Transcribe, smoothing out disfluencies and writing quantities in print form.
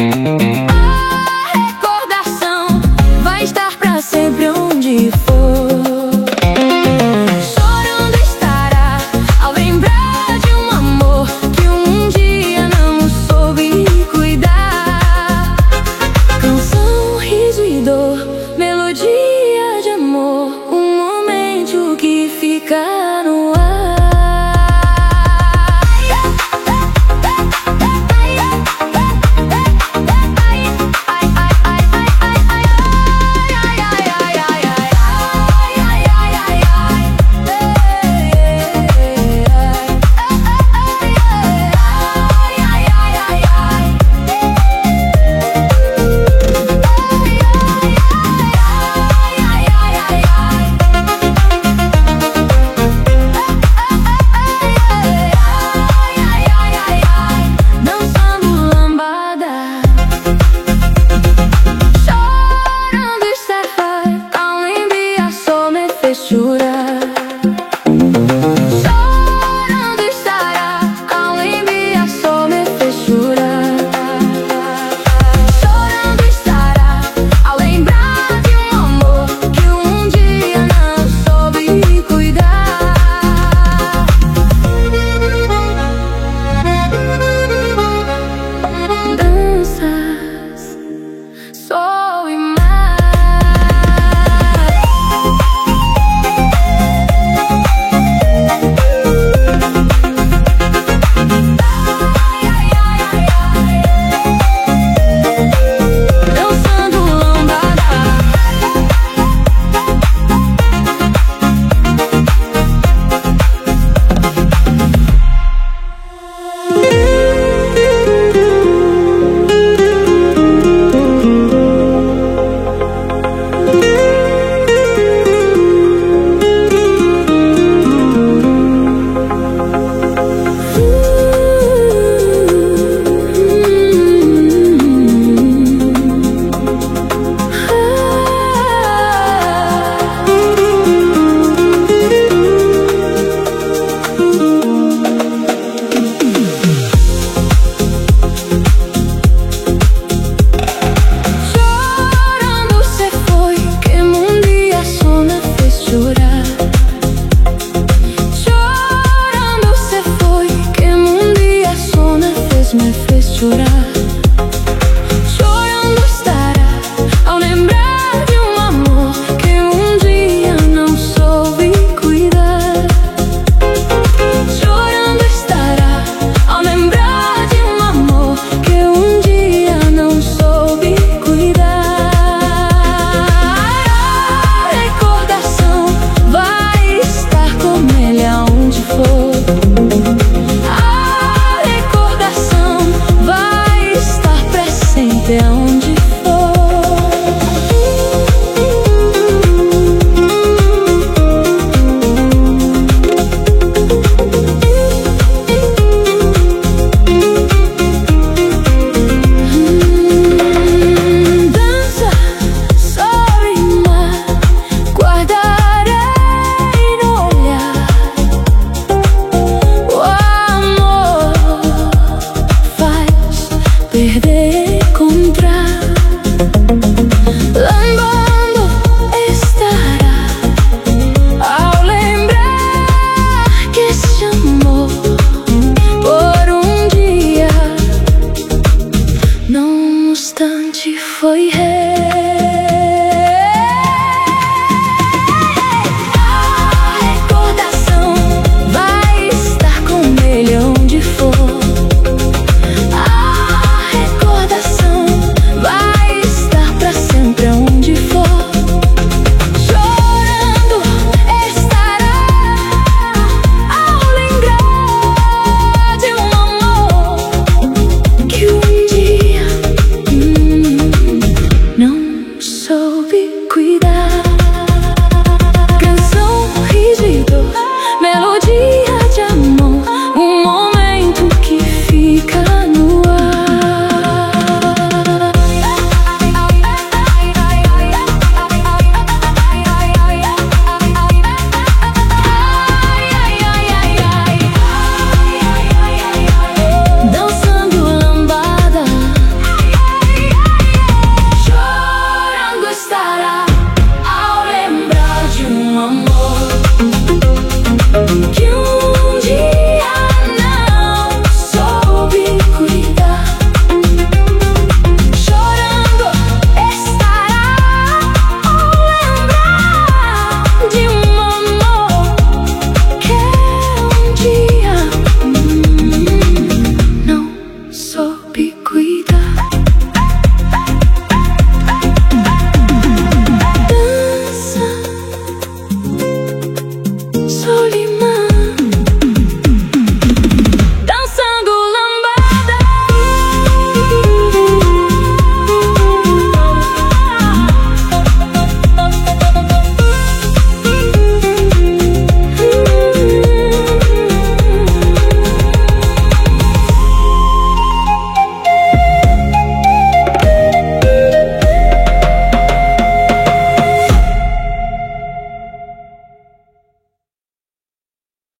A recordação vai estar pra sempre onde for. Chorando estará ao lembrar de um amor que um dia não soube cuidar. Canção, riso e dor, melodia de amor, um momento que fica no ar. Chorar. Chorando estará ao lembrar, só me fez chorar. Chorando estará ao lembrar de um amor que um dia não soube cuidar. Danças, sol e mar. Me fez chorar. Chorando estará ao lembrar de um amor que um dia não soube cuidar. Chorando estará ao lembrar de um amor que um dia não soube cuidar. A recordação vai estar com ele aonde for. Onde for. Dança, sol e mar, guardarei no olhar. O amor faz perder. Lembrando estará ao lembrar que se amou por um dia, num instante foi rei.